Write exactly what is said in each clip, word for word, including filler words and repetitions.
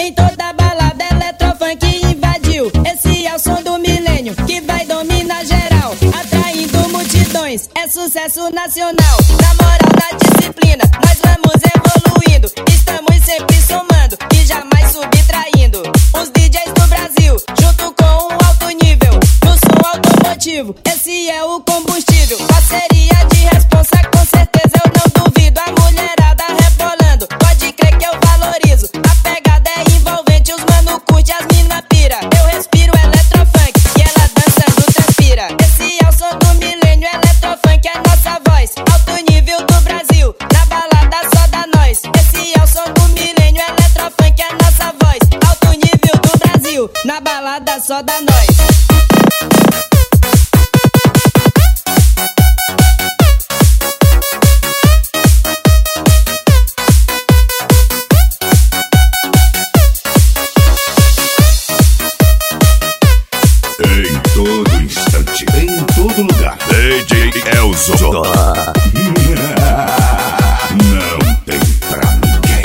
Em toda balada eletrofunk invadiu. Esse é o som do milênio que vai dominar geral, atraindo multidões, é sucesso nacional. Na moral, na disciplina, nós vamos evoluindo. Estamos sempre somando e jamais subtraindo. Os D Js do Brasil, junto com um alto nível no som automotivo, esse é o combustível. Parceria de responsa, com certeza eu não duvido. A mulherada rebolando, pode crer que eu valorizo. A pegada é envolvente, os mano curte, as mina pira. Eu respiro eletrofunk e ela dançando transpira. Esse é o som do milênio, eletrofunk é nossa voz. Alto nível do Brasil, na balada só dá nós. Esse é o som do milênio, eletrofunk é nossa voz. Alto nível do Brasil, na balada só dá nós. Em todo instante, em todo lugar, D J Elzo. Não tem pra ninguém.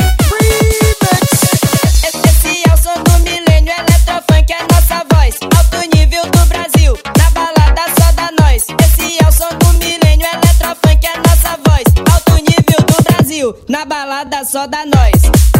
Esse é o som do milênio, eletrofunk é nossa voz. Alto nível do Brasil, na balada só dá nós. Esse é o som do milênio, eletrofunk é nossa voz. Alto nível do Brasil, na balada só dá nós.